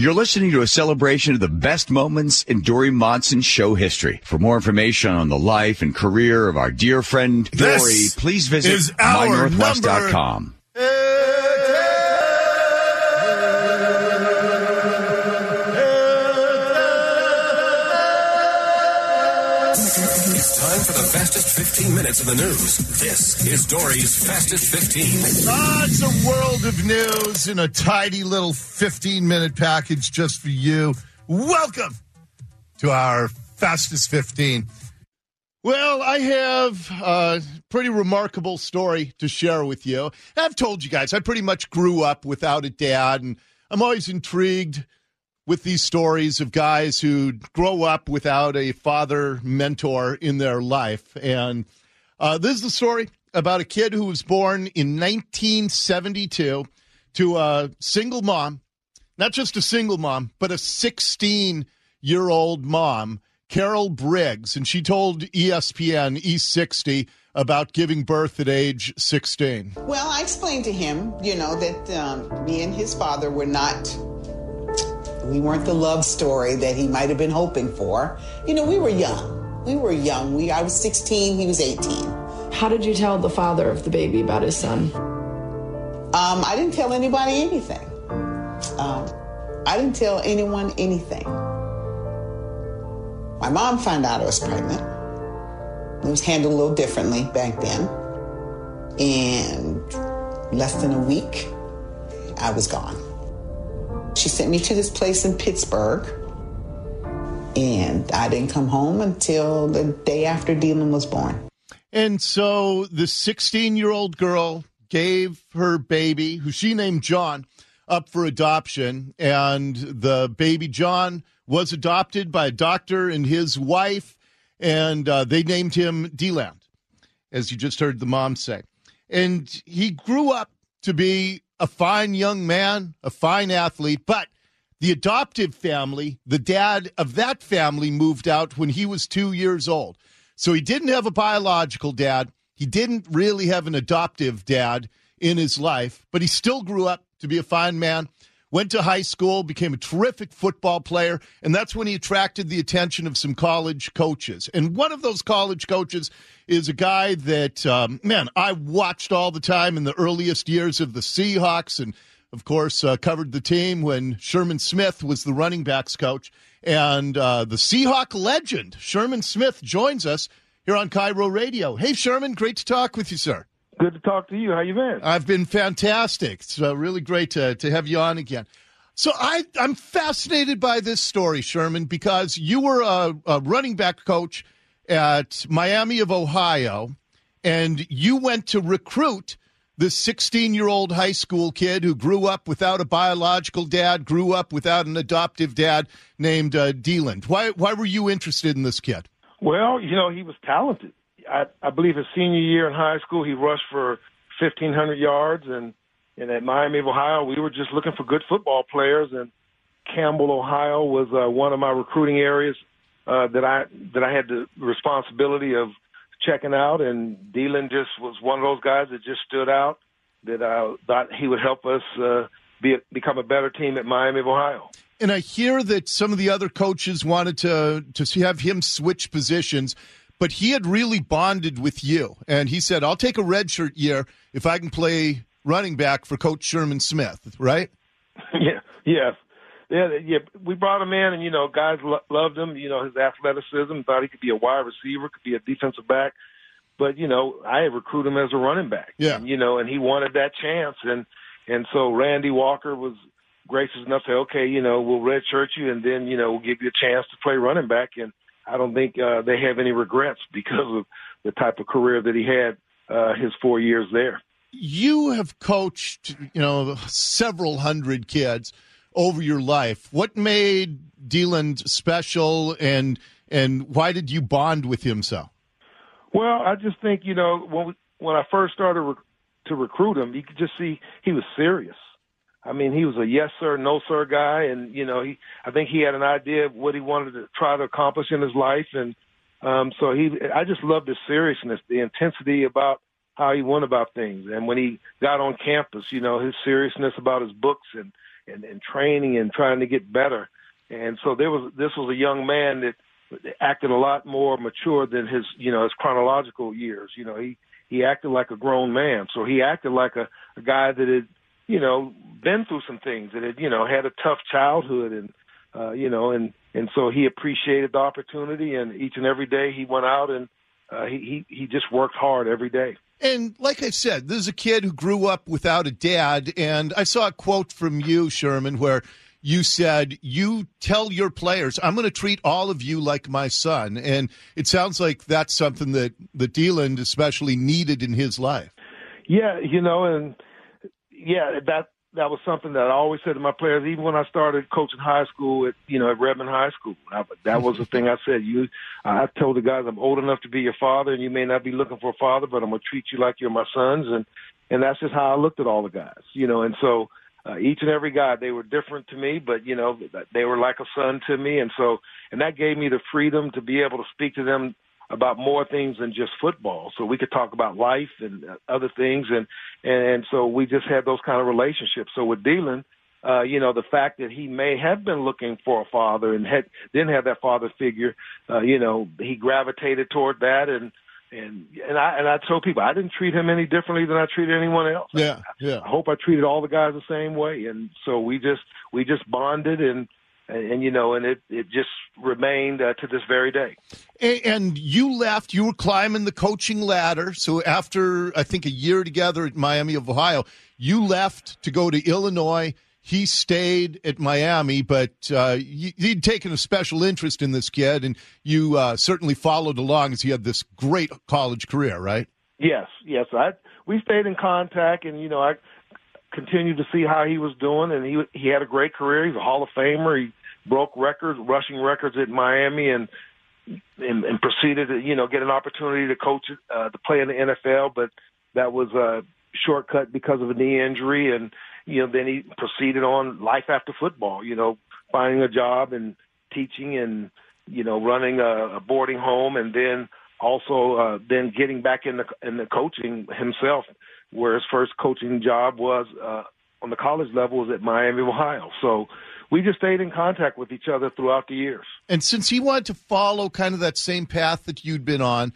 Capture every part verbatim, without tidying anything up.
You're listening to a celebration of the best moments in Dory Monson show history. For more information on the life and career of our dear friend Dory, This please visit is our my northwest dot com. It's time for the fastest fifteen minutes of the news. This is Dory's Fastest fifteen. Ah, it's a world of news in a tidy little fifteen-minute package just for you. Welcome to our Fastest fifteen. Well, I have a pretty remarkable story to share with you. I've told you guys, I pretty much grew up without a dad, and I'm always intrigued with these stories of guys who grow up without a father mentor in their life. And uh, this is the story about a kid who was born in nineteen seventy-two to a single mom, not just a single mom, but a sixteen-year-old mom, Carol Briggs. And she told E S P N E sixty about giving birth at age sixteen. Well, I explained to him, you know, that um, me and his father were not... We weren't the love story that he might have been hoping for. You know, we were young. We were young. We I was sixteen, he was eighteen. How did you tell the father of the baby about his son? Um, I didn't tell anybody anything. Um, I didn't tell anyone anything. My mom found out I was pregnant. It was handled a little differently back then. And less than a week, I was gone. She sent me to this place in Pittsburgh, and I didn't come home until the day after Dylan was born. And so the sixteen-year-old girl gave her baby, who she named John, up for adoption, and the baby John was adopted by a doctor and his wife, and uh, they named him Dylan, as you just heard the mom say. And he grew up to be a fine young man, a fine athlete, but the adoptive family, the dad of that family moved out when he was two years old. So he didn't have a biological dad. He didn't really have an adoptive dad in his life, but he still grew up to be a fine man, went to high school, became a terrific football player, and that's when he attracted the attention of some college coaches. And one of those college coaches is a guy that, um, man, I watched all the time in the earliest years of the Seahawks and, of course, uh, covered the team when Sherman Smith was the running backs coach. And uh, the Seahawk legend, Sherman Smith, joins us here on Cairo Radio. Hey, Sherman, great to talk with you, sir. Good to talk to you. How you been? I've been fantastic. It's uh, really great to, to have you on again. So I, I'm fascinated by this story, Sherman, because you were a, a running back coach at Miami of Ohio, and you went to recruit this sixteen-year-old high school kid who grew up without a biological dad, grew up without an adoptive dad named uh, Dylan. Why, why were you interested in this kid? Well, you know, he was talented. I, I believe his senior year in high school, he rushed for fifteen hundred yards, and, and at Miami of Ohio, we were just looking for good football players, and Campbell, Ohio was uh, one of my recruiting areas uh, that I that I had the responsibility of checking out, and Dylan just was one of those guys that just stood out, that I thought he would help us uh, be a, become a better team at Miami of Ohio. And I hear that some of the other coaches wanted to to have him switch positions, but he had really bonded with you. And he said, I'll take a redshirt year if I can play running back for Coach Sherman Smith, right? Yeah, yes. Yeah, yeah. We brought him in, and, you know, guys lo- loved him, you know, his athleticism, thought he could be a wide receiver, could be a defensive back. But, you know, I recruited him as a running back. Yeah. And, you know, and he wanted that chance. And, and so Randy Walker was gracious enough to say, okay, you know, we'll redshirt you, and then, you know, we'll give you a chance to play running back. And I don't think uh, they have any regrets because of the type of career that he had uh, his four years there. You have coached, you know, several hundred kids over your life. What made Dylan special, and and why did you bond with him so? Well, I just think, you know, when we, when I first started rec- to recruit him, you could just see he was serious. I mean, he was a yes sir, no sir guy, and you know, he I think he had an idea of what he wanted to try to accomplish in his life, and um, so he I just loved his seriousness, the intensity about how he went about things, and when he got on campus, you know, his seriousness about his books and and, and training and trying to get better. And so there was this was a young man that acted a lot more mature than his, you know, his chronological years. You know, he, he acted like a grown man. So he acted like a, a guy that had, you know, been through some things, that had, you know, had a tough childhood, and, uh, you know, and, and so he appreciated the opportunity, and each and every day he went out and uh, he, he, he just worked hard every day. And like I said, this is a kid who grew up without a dad, and I saw a quote from you, Sherman, where you said, you tell your players, I'm going to treat all of you like my son. And it sounds like that's something that, that Deland especially needed in his life. Yeah, you know, and yeah, that that was something that I always said to my players, even when I started coaching high school at, you know, at Redmond High School. I, that was the thing I said. You, I told the guys, I'm old enough to be your father, and you may not be looking for a father, but I'm going to treat you like you're my sons. And, and that's just how I looked at all the guys, you know, and so Uh, each and every guy, they were different to me, but, you know, they were like a son to me. And so, and that gave me the freedom to be able to speak to them about more things than just football. So we could talk about life and other things. And, and so we just had those kind of relationships. So with Deland, uh, you know, the fact that he may have been looking for a father and had, didn't have that father figure, uh, you know, he gravitated toward that. And, And and I and I told people I didn't treat him any differently than I treated anyone else. Yeah, yeah. I hope I treated all the guys the same way, and so we just we just bonded, and and, and you know, and it it just remained uh, to this very day. And, and you left. You were climbing the coaching ladder. So after I think a year together at Miami of Ohio, you left to go to Illinois. He stayed at Miami, but uh, you'd taken a special interest in this kid, and you uh, certainly followed along as he had this great college career, right? Yes, yes. I we stayed in contact, and you know, I continued to see how he was doing, and he he had a great career. He's a Hall of Famer. He broke records, rushing records at Miami, and and, and proceeded to you know get an opportunity to coach, uh, to play in the N F L, but that was a shortcut because of a knee injury, and you know, then he proceeded on life after football, you know, finding a job and teaching and, you know, running a, a boarding home, and then also uh, then getting back in the, in the coaching himself, where his first coaching job was uh, on the college level was at Miami of Ohio. So we just stayed in contact with each other throughout the years. And since he wanted to follow kind of that same path that you'd been on,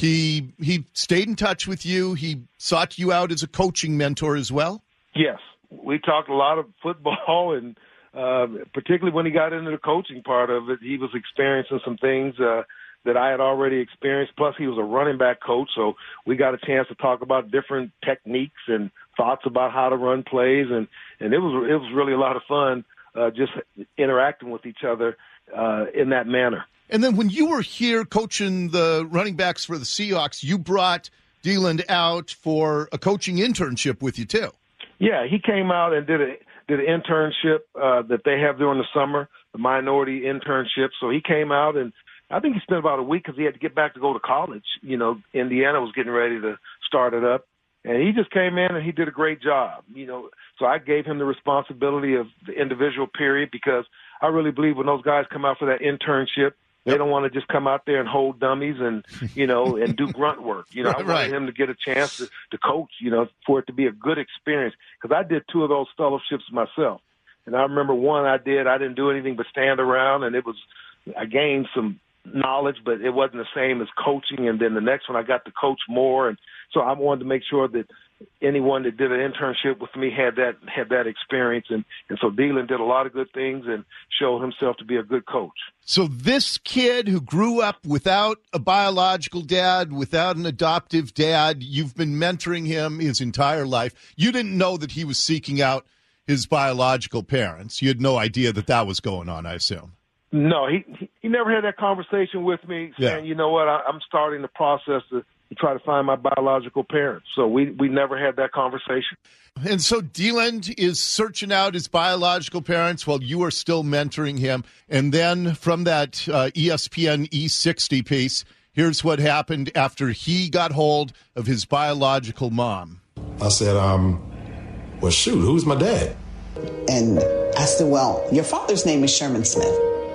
he he stayed in touch with you. He sought you out as a coaching mentor as well? Yes. We talked a lot of football, and uh, particularly when he got into the coaching part of it, he was experiencing some things uh, that I had already experienced. Plus, he was a running back coach, so we got a chance to talk about different techniques and thoughts about how to run plays, and, and it was it was really a lot of fun uh, just interacting with each other uh, in that manner. And then when you were here coaching the running backs for the Seahawks, you brought Deland out for a coaching internship with you too. Yeah, he came out and did a did an internship uh, that they have during the summer, the minority internship. So he came out, and I think he spent about a week because he had to get back to go to college. You know, Indiana was getting ready to start it up, and he just came in and he did a great job. You know, so I gave him the responsibility of the individual period, because I really believe when those guys come out for that internship, they don't want to just come out there and hold dummies and, you know, and do grunt work. You know, I wanted right. him to get a chance to, to coach, you know, for it to be a good experience. Because I did two of those fellowships myself. And I remember one I did, I didn't do anything but stand around, and it was, I gained some knowledge, but it wasn't the same as coaching. And then the next one I got to coach more. And so I wanted to make sure that anyone that did an internship with me had that had that experience. And, and so Deland did a lot of good things and showed himself to be a good coach. So this kid who grew up without a biological dad, without an adoptive dad, you've been mentoring him his entire life. You didn't know that he was seeking out his biological parents. You had no idea that that was going on, I assume. No, he he, he never had that conversation with me saying, yeah. you know what, I, I'm starting the process to, to try to find my biological parents. So we, we never had that conversation. And so Deland is searching out his biological parents while you are still mentoring him. And then from that uh, E S P N E sixty piece, here's what happened after he got hold of his biological mom. I said, um, well, shoot, who's my dad? And I said, well, your father's name is Sherman Smith.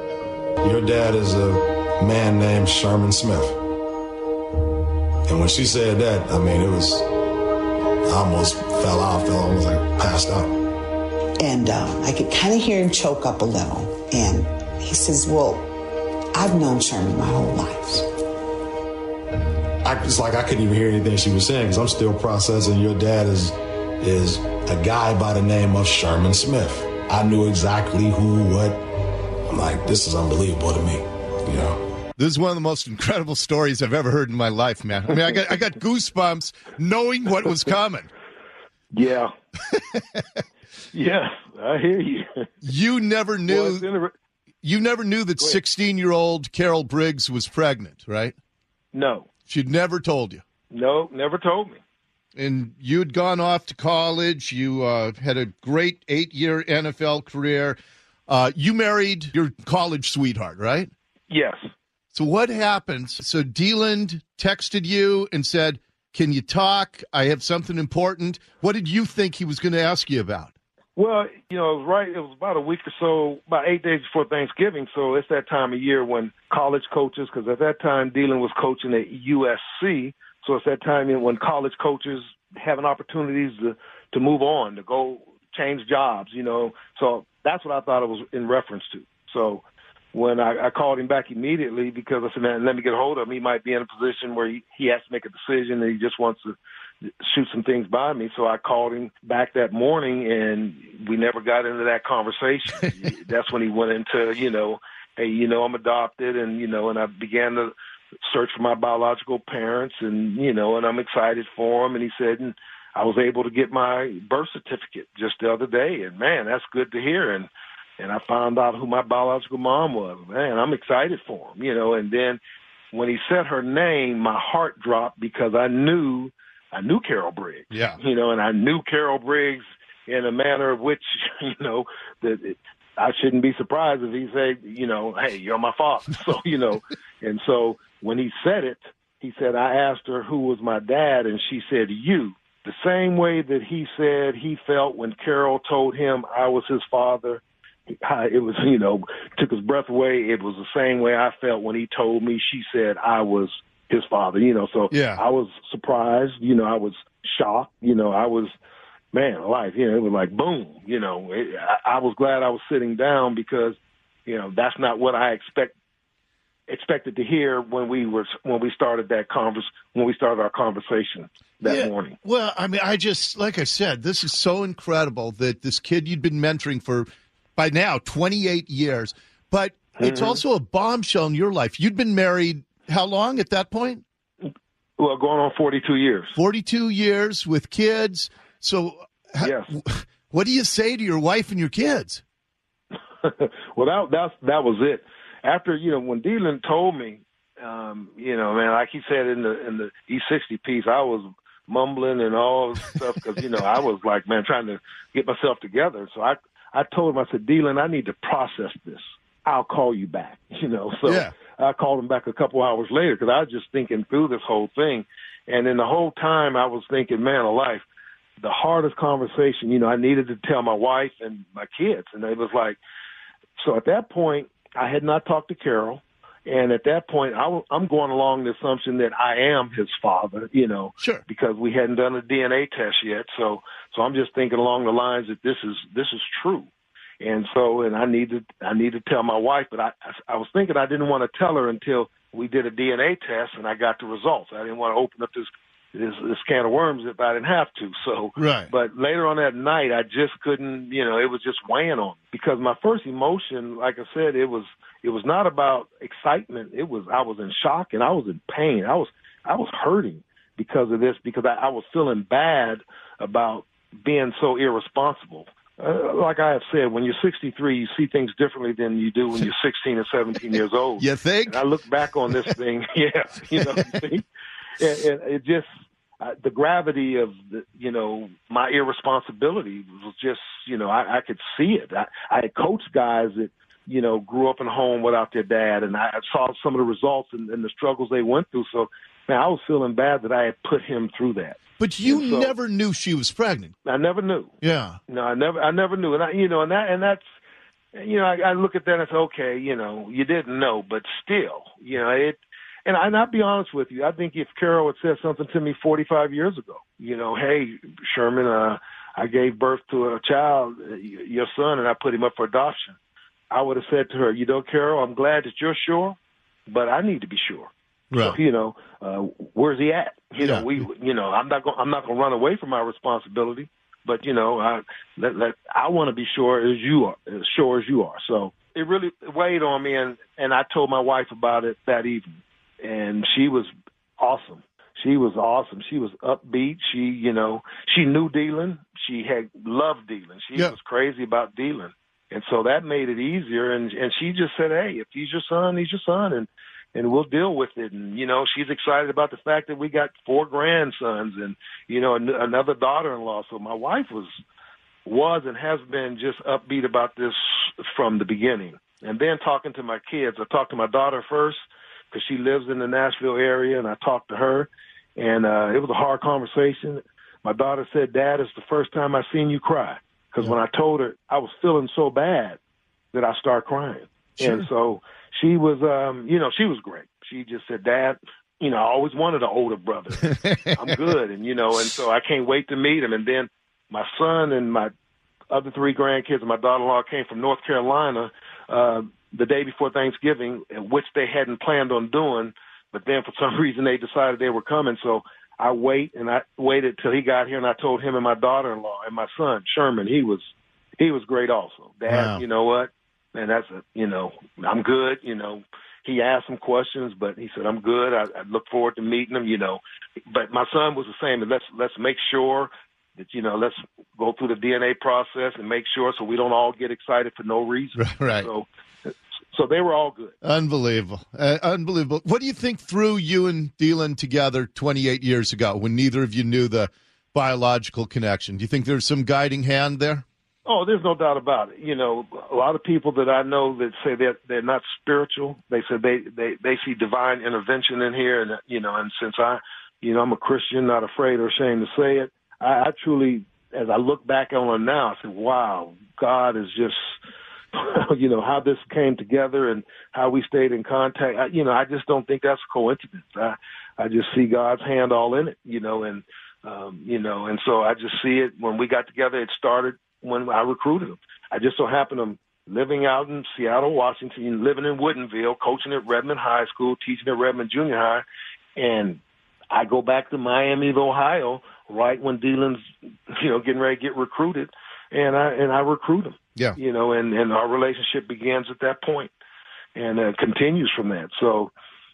Your dad is a man named Sherman Smith. And when she said that, I mean, it was, I almost fell out, fell almost like passed out. And uh, I could kind of hear him choke up a little. And he says, well, I've known Sherman my whole life. I, it's like I couldn't even hear anything she was saying because I'm still processing your dad is, is a guy by the name of Sherman Smith. I knew exactly who, what. I'm like, this is unbelievable to me, you know. This is one of the most incredible stories I've ever heard in my life, man. I mean, I got I got goosebumps knowing what was coming. Yeah. Yeah, I hear you. You never knew Well, you never knew that sixteen-year-old Carol Briggs was pregnant, right? No. She'd never told you. No, never told me. And you'd gone off to college. You uh, had a great eight-year N F L career. Uh, you married your college sweetheart, right? Yes. So what happened? So Deland texted you and said, can you talk? I have something important. What did you think he was going to ask you about? Well, you know, it was right. It was about a week or so, about eight days before Thanksgiving. So it's that time of year when college coaches, because at that time Deland was coaching at U S C. So it's that time when college coaches having opportunities to, to move on, to go change jobs, you know. So that's what I thought it was in reference to. So when I, I called him back immediately because I said, man, let me get a hold of him. He might be in a position where he, he has to make a decision and he just wants to shoot some things by me. So I called him back that morning and we never got into that conversation. That's when he went into, you know, hey, you know, I'm adopted and, you know, and I began to search for my biological parents and, you know, and I'm excited for him. And he said, and I was able to get my birth certificate just the other day. And man, that's good to hear. And, and I found out who my biological mom was. Man, I'm excited for him, you know, and then when he said her name, my heart dropped because I knew I knew Carol Briggs, yeah, you know, and I knew Carol Briggs in a manner of which, you know, that it, I shouldn't be surprised if he said, you know, hey, you're my father. So, you know, and so when he said it, he said, I asked her who was my dad, and she said, you. The same way that he said he felt when Carol told him I was his father, it was, you know, took his breath away. It was the same way I felt when he told me she said I was his father, you know, so yeah. I was surprised, you know, I was shocked, you know, I was, man, alive, you know, it was like, boom, you know, it, I, I was glad I was sitting down because, you know, that's not what I expect, expected to hear when we were, when we started that converse, when we started our conversation that yeah. morning. Well, I mean, I just, like I said, this is so incredible that this kid you'd been mentoring for, by now, twenty-eight years, but mm-hmm. it's also a bombshell in your life. You'd been married how long at that point? Well, going on forty-two years. forty-two years with kids. So yes. What do you say to your wife and your kids? Well, that, that's, that was it. After, you know, when Deland told me, um, you know, man, like he said in the in the E sixty piece, I was mumbling and all stuff because, you know, I was like, man, trying to get myself together. So I, I told him, I said, Deland, I need to process this. I'll call you back, you know. So yeah. I called him back a couple hours later because I was just thinking through this whole thing. And in the whole time I was thinking, man alive, the hardest conversation, you know, I needed to tell my wife and my kids. And it was like, so at that point, I had not talked to Carol. And at that point, I w- I'm going along the assumption that I am his father, you know, sure. because we hadn't done a D N A test yet. So, so I'm just thinking along the lines that this is, this is true. And so, and I need to, I need to tell my wife, but I, I was thinking I didn't want to tell her until we did a D N A test and I got the results. I didn't want to open up this, this, this can of worms if I didn't have to. So, right. But later on that night, I just couldn't, you know, it was just weighing on me because my first emotion, like I said, it was, it was not about excitement. It was, I was in shock and I was in pain. I was, I was hurting because of this, because I, I was feeling bad about being so irresponsible. Uh, like I have said, when you're sixty-three, you see things differently than you do when you're sixteen or seventeen years old. You think? And I look back on this thing, yeah, you know, and, and it just, uh, the gravity of, the, you know, my irresponsibility was just, you know, I, I could see it. I, I had coached guys that, you know, grew up in a home without their dad, and I saw some of the results and, and the struggles they went through. So, man, I was feeling bad that I had put him through that. But you so, never knew she was pregnant. I never knew. Yeah. No, I never, I never knew. And I, you know, and that, and that's, you know, I, I look at that and say, okay, you know, you didn't know, but still, you know, it, and, I, and I'll be honest with you, I think if Carol had said something to me forty-five years ago, you know, hey, Sherman, uh, I gave birth to a child, your son, and I put him up for adoption, I would have said to her, you know, Carol, I'm glad that you're sure, but I need to be sure. Right. So, you know, uh, where's he at? You Yeah. know, we, you know, I'm not going, I'm not going to run away from my responsibility, but you know, I, let, let, I want to be sure as you are, as sure as you are. So it really weighed on me, and, and I told my wife about it that evening, and she was awesome. She was awesome. She was upbeat. She, you know, she knew dealing. She had loved dealing. She Yeah. was crazy about dealing. And so that made it easier. And, and she just said, hey, if he's your son, he's your son. And, and we'll deal with it. And, you know, she's excited about the fact that we got four grandsons and, you know, an- another daughter-in-law. So my wife was, was and has been just upbeat about this from the beginning. And then talking to my kids, I talked to my daughter first because she lives in the Nashville area, and I talked to her. And uh, it was a hard conversation. My daughter said, Dad, it's the first time I've seen you cry. Because when I told her I was feeling so bad that I started crying. Sure. And so she was, um, you know, she was great. She just said, Dad, you know, I always wanted an older brother. I'm good. And, you know, and so I can't wait to meet him. And then my son and my other three grandkids and my daughter-in-law came from North Carolina uh, the day before Thanksgiving, which they hadn't planned on doing. But then for some reason they decided they were coming. So I wait and I waited till he got here, and I told him and my daughter-in-law and my son Sherman, he was he was great also. Dad, Wow. you know what? Man, that's a you know I'm good. You know, he asked some questions, but he said I'm good. I, I look forward to meeting him. You know, but my son was the same. And let's let's make sure that you know let's go through the D N A process and make sure so we don't all get excited for no reason. Right. So. So they were all good. Unbelievable. Uh, unbelievable. What do you think threw you and Dylan together twenty-eight years ago when neither of you knew the biological connection? Do you think there's some guiding hand there? Oh, there's no doubt about it. You know, a lot of people that I know that say that they're not spiritual, they said they, they, they see divine intervention in here. And, you know, and since I, you know, I'm a Christian, not afraid or ashamed to say it, I, I truly, as I look back on it now, I said, wow, God is just, you know, how this came together and how we stayed in contact. I, you know, I just don't think that's a coincidence. I, I just see God's hand all in it, you know, and, um, you know, and so I just see it when we got together. It started when I recruited him. I just so happened I'm living out in Seattle, Washington, living in Woodinville, coaching at Redmond High School, teaching at Redmond Junior High. And I go back to Miami, Ohio, right when Dylan's, you know, getting ready to get recruited. And I, and I recruit him. Yeah. You know, and, and our relationship begins at that point and uh, continues from that. So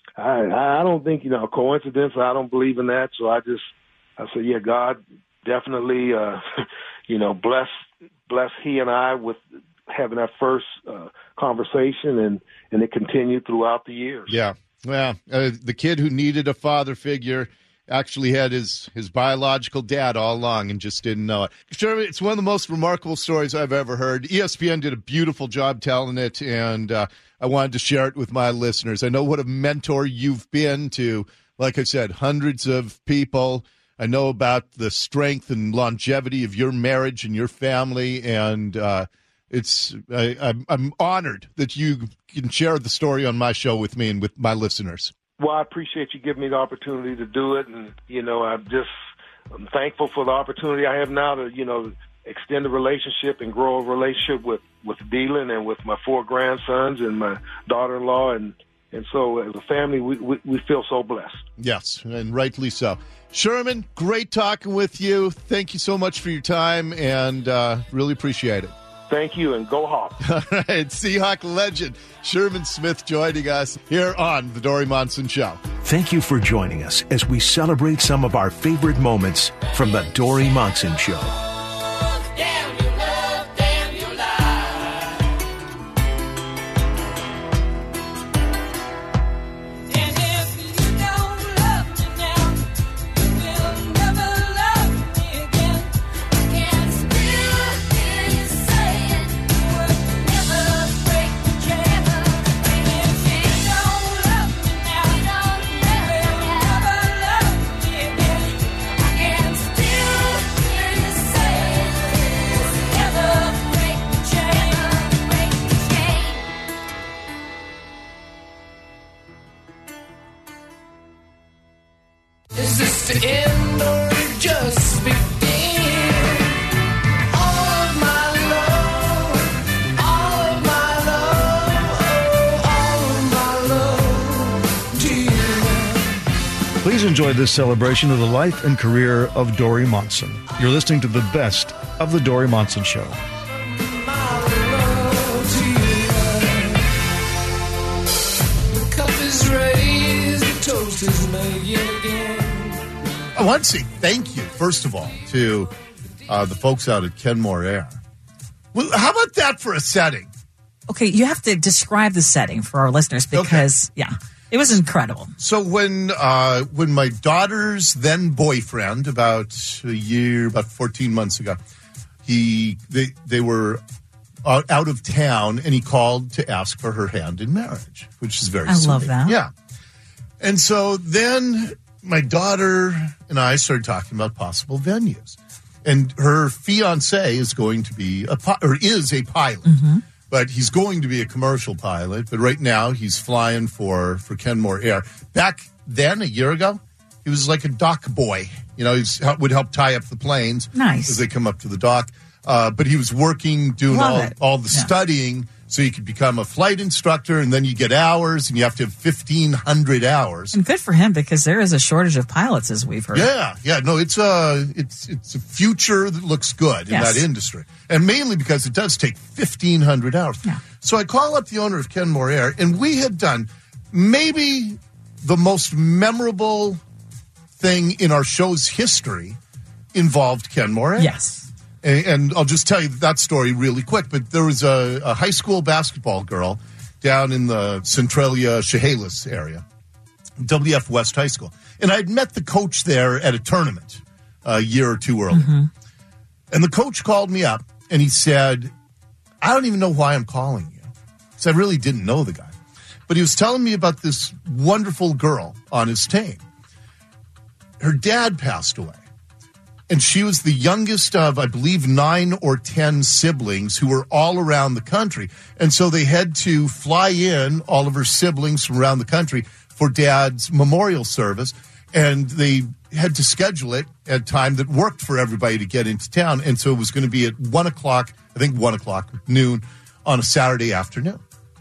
I I don't think, you know, coincidence. I don't believe in that. So I just, I said, yeah, God definitely, uh, you know, bless, bless he and I with having that first uh, conversation, and, and it continued throughout the years. Yeah. Well, uh, the kid who needed a father figure actually had his, his biological dad all along and just didn't know it. Sure, it's one of the most remarkable stories I've ever heard. E S P N did a beautiful job telling it, and uh, I wanted to share it with my listeners. I know what a mentor you've been to, like I said, hundreds of people. I know about the strength and longevity of your marriage and your family, and uh, it's I, I'm, I'm honored that you can share the story on my show with me and with my listeners. Well, I appreciate you giving me the opportunity to do it. And, you know, I'm just I'm thankful for the opportunity I have now to, you know, extend a relationship and grow a relationship with, with Dylan and with my four grandsons and my daughter-in-law. And, and so as a family, we, we, we feel so blessed. Yes, and rightly so. Sherman, great talking with you. Thank you so much for your time, and uh, really appreciate it. Thank you, and go Hawks. All right, Seahawk legend Sherman Smith joining us here on The Dory Monson Show. Thank you for joining us as we celebrate some of our favorite moments from The Dory Monson Show. Is this the end or just begin? Please enjoy this celebration of the life and career of Dory Monson. You're listening to the best of the Dory Monson Show. I want to say thank you, first of all, to uh, the folks out at Kenmore Air. Well, how about that for a setting? Okay, you have to describe the setting for our listeners because, okay. yeah, it was incredible. So when uh, when my daughter's then boyfriend, about a year, about fourteen months ago, he they they were out, out of town, and he called to ask for her hand in marriage, which is very I sweet. love that. Yeah. And so then my daughter and I started talking about possible venues. And her fiancé is going to be a or is a pilot, mm-hmm. but he's going to be a commercial pilot. But right now he's flying for, for Kenmore Air. Back then, a year ago, he was like a dock boy. You know, he would help tie up the planes nice. as they come up to the dock. Uh, but he was working, doing all, all the yeah. studying so you could become a flight instructor, and then you get hours, and you have to have fifteen hundred hours. And good for him, because there is a shortage of pilots, as we've heard. Yeah, yeah. No, it's a, it's, it's a future that looks good in yes. that industry. And mainly because it does take fifteen hundred hours. Yeah. So I call up the owner of Kenmore Air, and we had done maybe the most memorable thing in our show's history involved Kenmore Air. Yes. And, and I'll just tell you that story really quick. But there was a, a high school basketball girl down in the Centralia Chehalis area, W F West High School. And I'd met the coach there at a tournament a year or two earlier. Mm-hmm. And the coach called me up, and he said, I don't even know why I'm calling you. Because I really didn't know the guy. But he was telling me about this wonderful girl on his team. Her dad passed away. And she was the youngest of, I believe, nine or ten siblings who were all around the country. And so they had to fly in all of her siblings from around the country for Dad's memorial service. And they had to schedule it at a time that worked for everybody to get into town. And so it was going to be at one o'clock, I think one o'clock, noon, on a Saturday afternoon.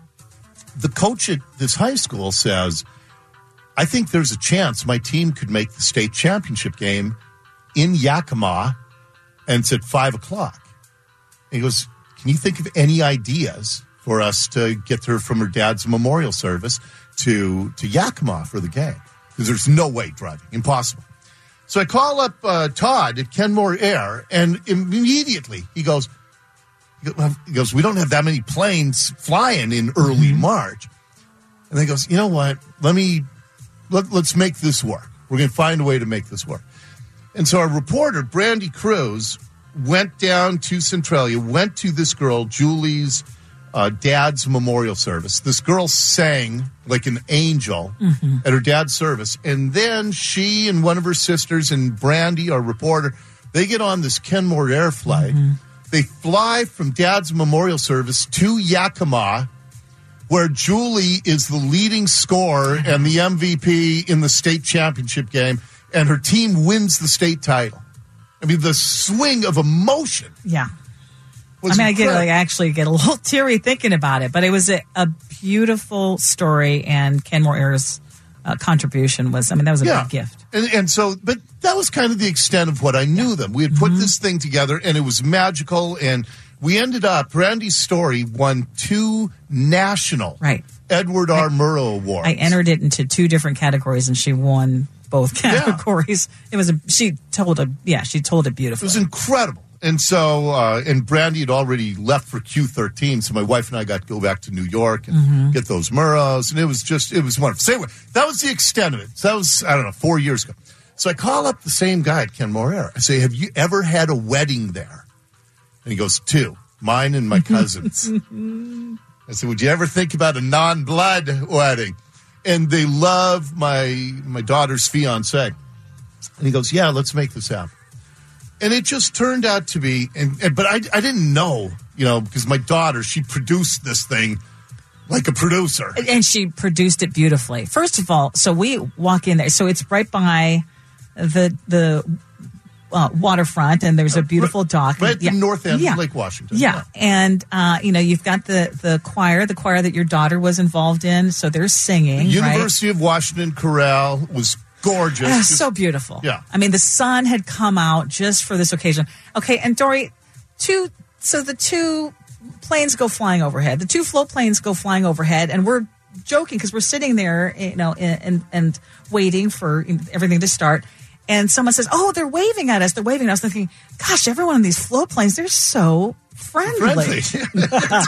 The coach at this high school says, I think there's a chance my team could make the state championship game in Yakima, and it's at five o'clock. And he goes, can you think of any ideas for us to get her from her dad's memorial service to, to Yakima for the game? Because there's no way driving. Impossible. So I call up uh, Todd at Kenmore Air, and immediately he goes, he goes, we don't have that many planes flying in early mm-hmm. March. And he goes, you know what? Let me, let, let's make this work. We're going to find a way to make this work. And so our reporter, Brandy Cruz, went down to Centralia, went to this girl, Julie's uh, dad's memorial service. This girl sang like an angel mm-hmm. at her dad's service. And then she and one of her sisters and Brandy, our reporter, they get on this Kenmore Air flight. Mm-hmm. They fly from dad's memorial service to Yakima, where Julie is the leading scorer mm-hmm. and the M V P in the state championship game. And her team wins the state title. I mean, the swing of emotion. Yeah. I mean, I get like I actually get a little teary thinking about it, but it was a, a beautiful story, and Kenmore Air's uh, contribution was, I mean, that was a yeah. big gift. And, and so, but that was kind of the extent of what I knew them. We had put mm-hmm. this thing together, and it was magical, and we ended up, Brandy's story won two national right. Edward R. Murrow Awards. I entered it into two different categories, and she won both categories. Yeah. It was a, she told a, yeah, she told it beautifully. It was incredible. And so, uh, and Brandy had already left for Q thirteen, so my wife and I got to go back to New York and mm-hmm. get those Murrows, and it was just, it was wonderful. So anyway, that was the extent of it. So that was, I don't know, four years ago. So I call up the same guy at Kenmore Air. I say, have you ever had a wedding there? And he goes, two, mine and my cousin's. I said, would you ever think about a non-blood wedding? And they love my my daughter's fiance. And he goes, yeah, let's make this happen. And it just turned out to be, and, and but I, I didn't know, you know, because my daughter, she produced this thing like a producer. And she produced it beautifully. First of all, so we walk in there. So it's right by the the uh, waterfront, and there's a beautiful dock. Right at yeah. the north end yeah. of Lake Washington. Yeah. yeah. And, uh, you know, you've got the, the choir, the choir that your daughter was involved in. So they're singing. The University right? of Washington Chorale was gorgeous. Uh, Just, so beautiful. Yeah. I mean, the sun had come out just for this occasion. Okay, and Dory, two. So the two planes go flying overhead. The two float planes go flying overhead, and we're joking because we're sitting there, you know, and, and and waiting for everything to start. And someone says, "Oh, they're waving at us. They're waving at us." I'm thinking, "Gosh, everyone in these float planes, they're so friendly." friendly.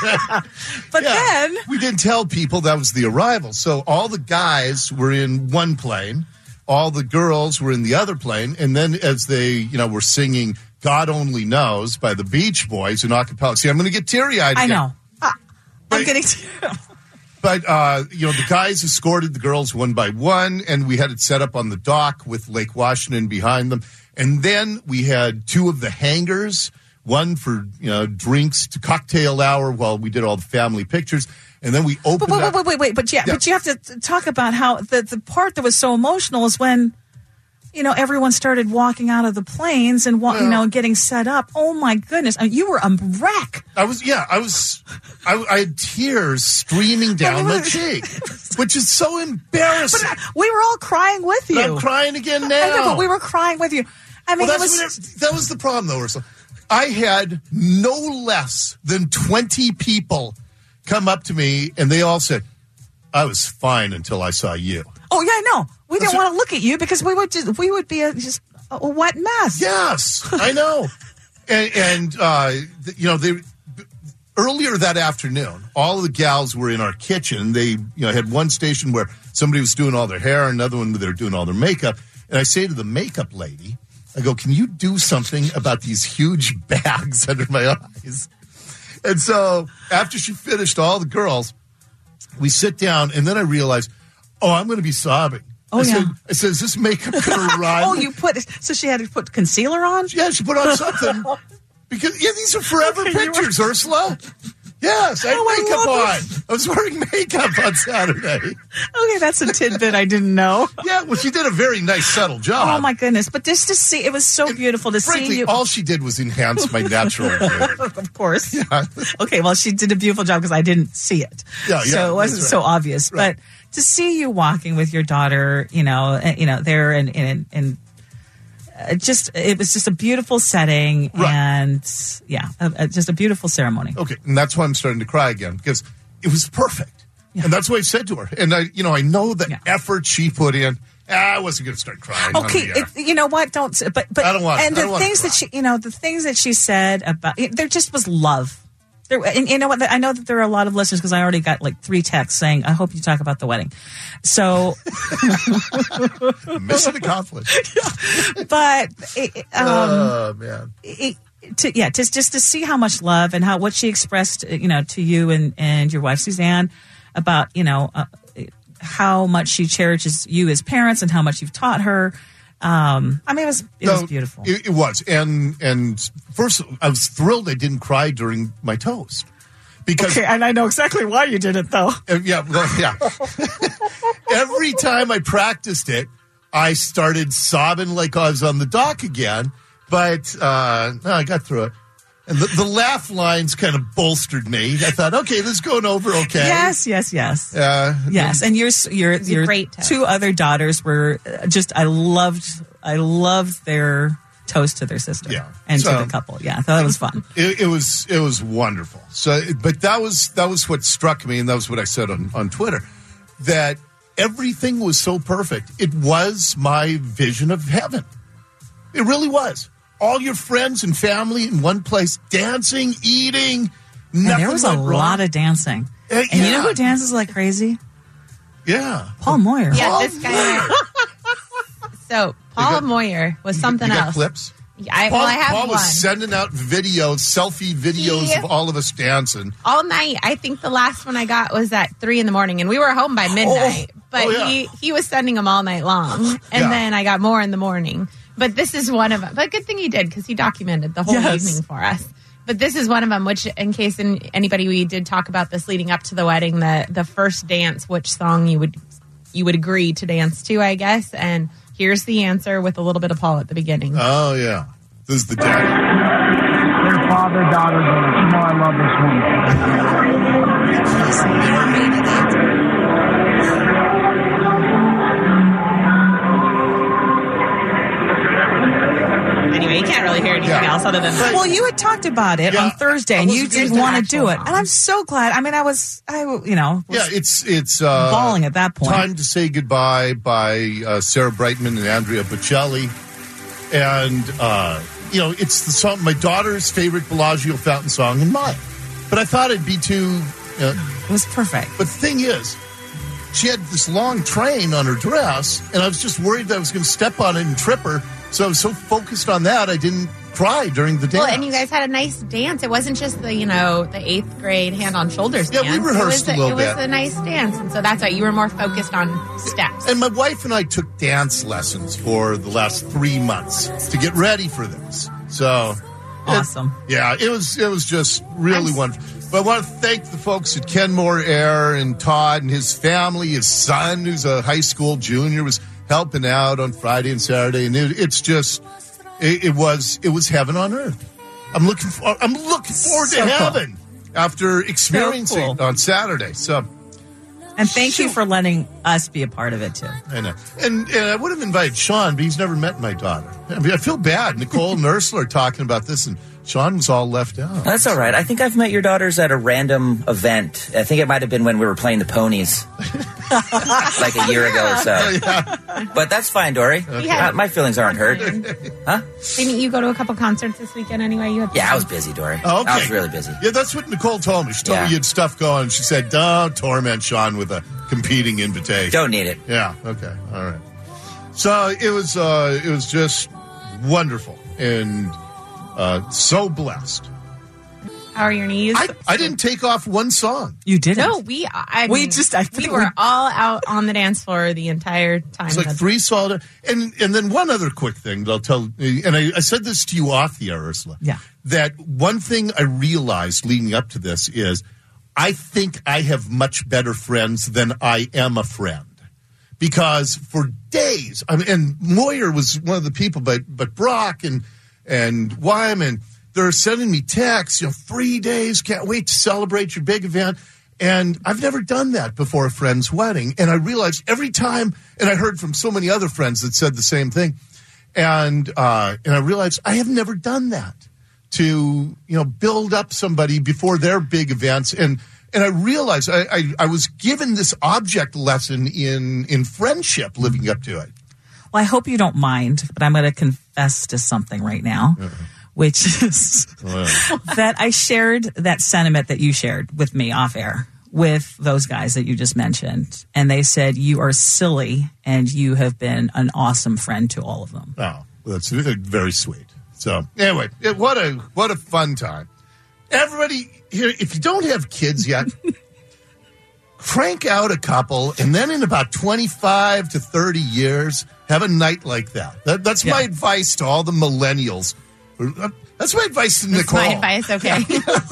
But Yeah. then we didn't tell people that was the arrival. So all the guys were in one plane, all the girls were in the other plane, and then as they, you know, were singing "God Only Knows" by the Beach Boys in acapella. See, I'm going to get teary-eyed I again. know. Uh, I'm getting teary. But, uh, you know, the guys escorted the girls one by one, and we had it set up on the dock with Lake Washington behind them. And then we had two of the hangars, one for, you know, drinks to cocktail hour while we did all the family pictures. And then we opened But wait, up. wait, wait, wait, but yeah, Yeah. but you have to t- talk about how the, the part that was so emotional is when, you know, everyone started walking out of the planes and, wa- you know, getting set up. Oh my goodness. I mean, you were a wreck. I was, yeah, I was, I, I had tears streaming down my cheek, which is so embarrassing. But uh, we were all crying with you. I'm crying again now. I know, but we were crying with you. I mean, well, it that's was. what it- that was the problem, though, Ursula. I had no less than twenty people come up to me, and they all said, "I was fine until I saw you." Oh yeah, I know. We That's didn't want to look at you because we would just we would be a, just a wet mess. Yes, I know. and and uh, th- you know, they earlier that afternoon, all of the gals were in our kitchen. They, you know, had one station where somebody was doing all their hair, another one where they were doing all their makeup. And I say to the makeup lady, I go, "Can you do something about these huge bags under my eyes?" And so after she finished all the girls, we sit down, and then I realized, oh, I'm going to be sobbing. Oh, I yeah. Said, I said, "Is this makeup going to run?" Oh, you put so she had to put concealer on? Yeah, she put on something. Because, yeah, these are forever Okay, you pictures, Ursula. Yes, I had Oh, I makeup love on. this. I was wearing makeup on Saturday. Okay, that's a tidbit I didn't know. Yeah, well, she did a very nice, subtle job. Oh my goodness! But just to see, it was so And beautiful to frankly, see you. all she did was enhance my natural beauty. Of course. Yeah. Okay, well, she did a beautiful job because I didn't see it. Yeah, yeah, so it wasn't that's so right. obvious. Right. But to see you walking with your daughter, you know, uh, you know, there and and and uh, just it was just a beautiful setting, Right. and yeah, uh, uh, just a beautiful ceremony. Okay, and that's why I'm starting to cry again, because it was perfect. Yeah. And that's what I said to her. And, I, you know, I know the Yeah. effort she put in. Ah, I wasn't going to start crying. on Okay, the air. it, you know what? Don't. But but I don't want- And I don't the want to things that cry. she, you know, the things that she said about it, there just was love. There, and you know what? I know that there are a lot of listeners because I already got like three texts saying, "I hope you talk about the wedding." So, Mission accomplished. but it, um, oh, man. it, to, yeah, just just to see how much love and how what she expressed, you know, to you and and your wife Suzanne about, you know, uh, how much she cherishes you as parents and how much you've taught her. Um, I mean, it was it No, was beautiful. It, it was, and and first, I was thrilled I didn't cry during my toast because Okay, and I know exactly why you did it, though. uh, yeah, well, yeah. Every time I practiced it, I started sobbing like I was on the dock again. But uh, no, I got through it, and the, the laugh lines kind of bolstered me. I thought, okay, this is going over okay. Yes, yes, yes, Uh, yes. And your your a your great toast. two other daughters were uh, just I loved I loved their toast to their sister, Yeah. and So- to the couple. Yeah, I thought it was fun. It, it was it was wonderful. So, but that was that was what struck me, and that was what I said on, on Twitter, that everything was so perfect. It was my vision of heaven. It really was. All your friends and family in one place, dancing, eating. And Nothing there was a went wrong. lot of dancing, Uh, and you know yeah. who dances like crazy? Yeah, Paul Moyer. Yeah, Paul this guy. Moyer. So Paul got- Moyer was something you got else. clips. Yeah, I, Paul, well, I have Paul one. was sending out videos, selfie videos He- of all of us dancing. all night. I think the last one I got was at three in the morning, and we were home by midnight. But Oh, yeah. he he was sending them all night long, and Yeah. then I got more in the morning. But this is one of them. But good thing he did because he documented the whole Yes. evening for us. But this is one of them. Which, in case in, anybody we did talk about this leading up to the wedding, the the first dance, which song you would you would agree to dance to, I guess. And here's the answer with a little bit of Paul at the beginning. Oh yeah, this is the dad. Their father daughter dance. You know I love this one. Well, you had talked about it Yeah, on Thursday, I and you wasn't gonna didn't do want to actual do it. mom. And I'm so glad. I mean, I was, I, you know, was Yeah, it's it's uh, bawling at that point. Time to Say Goodbye by uh, Sarah Brightman and Andrea Bocelli. And, uh, you know, it's the song, my daughter's favorite Bellagio fountain song and mine. But I thought it'd be too... Uh, it was perfect. But the thing is, she had this long train on her dress, and I was just worried that I was going to step on it and trip her. So I was so focused on that, I didn't cry during the dance. Well, and you guys had a nice dance. It wasn't just the, you know, the eighth grade hand on shoulders Yeah, dance. we rehearsed it was a little It was bit. a nice dance, and so that's why you were more focused on steps. And my wife and I took dance lessons for the last three months to get ready for this. So awesome. It, yeah, it was it was just really I'm, wonderful. But I want to thank the folks at Kenmore Air and Todd and his family. His son, who's a high school junior, was helping out on Friday and Saturday, and it, it's just it, it was it was heaven on earth. I'm looking for, I'm looking forward So to cool. heaven after experiencing So it cool. on Saturday. So. And thank you for letting us be a part of it, too. I know. And, and I would have invited Sean, but he's never met my daughter. I mean, I feel bad. Nicole and Ursula are talking about this, and Sean was all left out. That's all right. I think I've met your daughters at a random event. I think it might have been when we were playing the ponies. Like a year ago or so. Oh, yeah. But that's fine, Dory. Okay. Uh, my feelings aren't hurt. Huh? Didn't you go to a couple concerts this weekend anyway? You had Yeah, I was busy, Dory. Oh, okay. I was really busy. Yeah, that's what Nicole told me. She told Yeah. me you had stuff going. She said, don't torment Sean with a competing invitation. Don't need it. Yeah, okay. All right. So it was, uh, it was just wonderful and uh, so blessed. How are your knees? I, I didn't take off one song. You didn't? No, we. I We mean, just- I we think were we- all out on the dance floor the entire time. It's like that- three solid. And and then one other quick thing that I'll tell, and I, I said this to you off the air, Ursula. Yeah. That one thing I realized leading up to this is I think I have much better friends than I am a friend. Because for days, I mean, and Moyer was one of the people, but but Brock and and Wyman, they're sending me texts, you know, free days, can't wait to celebrate your big event. And I've never done that before a friend's wedding. And I realized every time, and I heard from so many other friends that said the same thing. And uh, and I realized I have never done that to, you know, build up somebody before their big events. And and I realized I, I, I was given this object lesson in, in friendship living up to it. Well, I hope you don't mind, but I'm going to confess to something right now, Uh-huh. which is that I shared that sentiment that you shared with me off air with those guys that you just mentioned. And they said, you are silly and you have been an awesome friend to all of them. Oh, well, that's very sweet. So anyway, it, what a what a fun time. Everybody here, if you don't have kids yet, crank out a couple, and then in about twenty-five to thirty years, have a night like that. that that's Yeah. my advice to all the millennials. That's my advice to That's Nicole. my advice. Okay.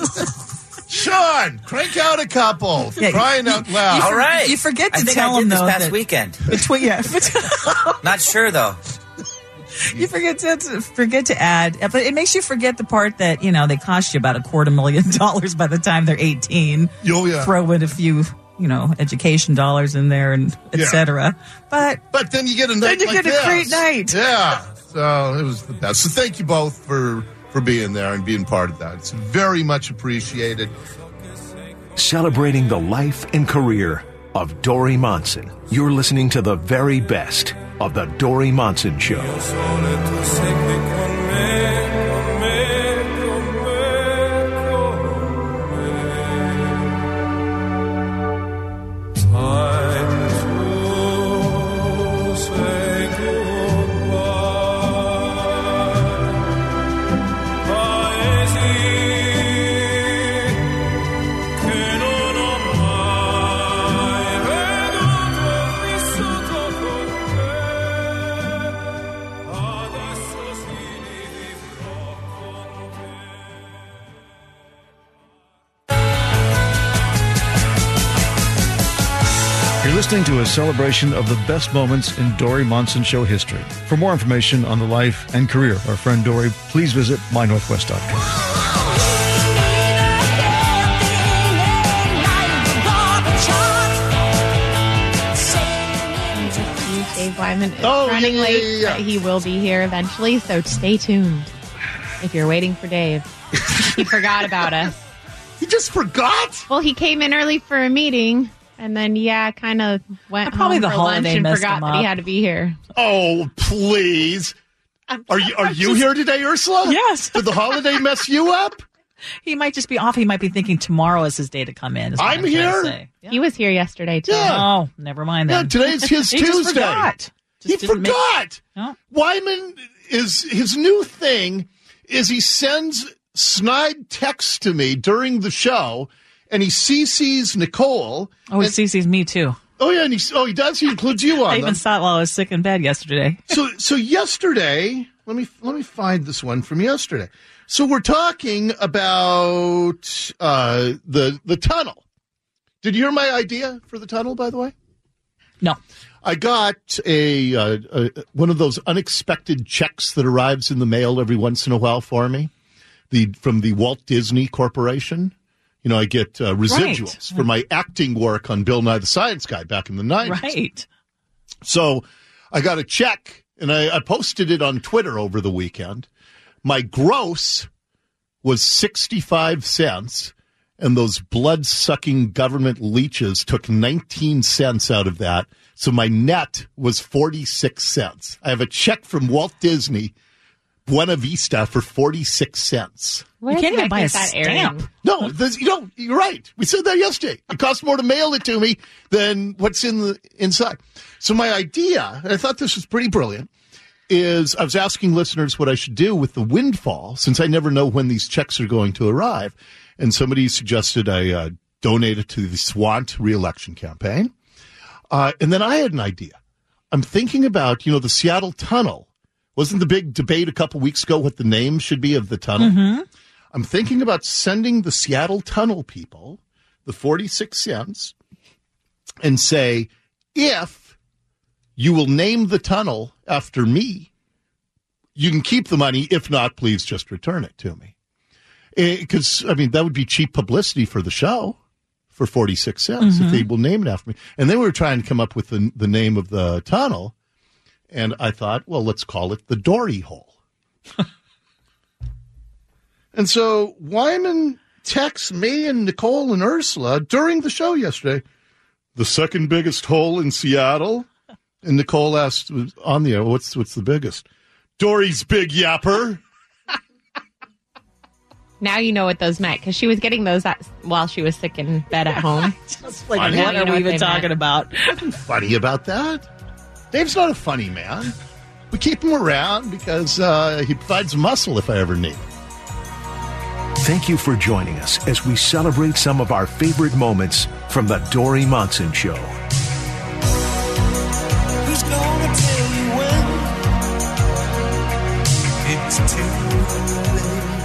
Sean, crank out a couple. For Yeah, crying you- out loud. you All right. You forget to I think tell I did them, this though, past that- weekend. Between, yeah, Not sure, though. you forget to, to forget to add, but it makes you forget the part that, you know, they cost you about a quarter million dollars by the time they're eighteen. Oh, yeah. Throw in a few, you know, education dollars in there and et Yeah. cetera. But But then you get a night you like get a this. great night. Yeah. So it was the best. So thank you both for, for being there and being part of that. It's very much appreciated. Celebrating the life and career of Dory Monson. You're listening to the very best of the Dory Monson Show. You're listening to a celebration of the best moments in Dory Monson Show history. For more information on the life and career of our friend Dory, please visit my northwest dot com. Dave Wyman is Oh, running yeah, yeah, late, yeah. but he will be here eventually, so stay tuned. If you're waiting for Dave, he forgot about us. He just forgot? Well, he came in early for a meeting, and then, yeah, kind of went Probably home the for lunch holiday and messed forgot him that he up. had to be here. Oh, please. Are you are you here today, Ursula? Yes. Did the holiday mess you up? He might just be off. He might be thinking tomorrow is his day to come in. is what I'm trying to here? say. He was here yesterday, too. Yeah. Oh, never mind Yeah, then. today's his He Tuesday. just forgot. He Just didn't make- forgot. No. Wyman is his new thing is he sends snide texts to me during the show, and he C Cs Nicole. Oh, he and, C Cs me too. Oh yeah, and he oh he does. He includes you on I even them. saw it while I was sick in bed yesterday. So so yesterday, let me let me find this one from yesterday. So we're talking about uh, the the tunnel. Did you hear my idea for the tunnel, by the way? No. I got a, uh, a one of those unexpected checks that arrives in the mail every once in a while for me, the from the Walt Disney Corporation. You know, I get uh, residuals Right. for my acting work on Bill Nye the Science Guy back in the nineties. Right. So I got a check, and I, I posted it on Twitter over the weekend. My gross was sixty-five cents, and those blood-sucking government leeches took nineteen cents out of that. So my net was forty-six cents. I have a check from Walt Disney, Buena Vista, for forty-six cents. What You can't the even heck buy a is that airing? stamp. No, this, you know, you're right. We said that yesterday. It costs more to mail it to me than what's in the inside. So my idea, and I thought this was pretty brilliant, is I was asking listeners what I should do with the windfall, since I never know when these checks are going to arrive. And somebody suggested I uh, donate it to the Swant reelection campaign. Uh, and then I had an idea. I'm thinking about, you know, the Seattle Tunnel. Wasn't the big debate a couple weeks ago what the name should be of the tunnel? Mm-hmm. I'm thinking about sending the Seattle Tunnel people the forty-six cents and say, if you will name the tunnel after me, you can keep the money. If not, please just return it to me. Because, I mean, that would be cheap publicity for the show for forty-six cents Mm-hmm. if they will name it after me. And then we were trying to come up with the, the name of the tunnel. And I thought, well, let's call it the Dory Hole. And so Wyman texts me and Nicole and Ursula during the show yesterday, the second biggest hole in Seattle. And Nicole asked on the air, what's, what's the biggest? Dory's Big Yapper. Now you know what those meant, because she was getting those at, while she was sick in bed at home. Just like, Funny. what You are know we what even they talking meant. about? Funny about that. Dave's not a funny man. We keep him around because uh, he provides muscle if I ever need it. Thank you for joining us as we celebrate some of our favorite moments from the Dory Monson Show. Who's gonna tell you when it's too late?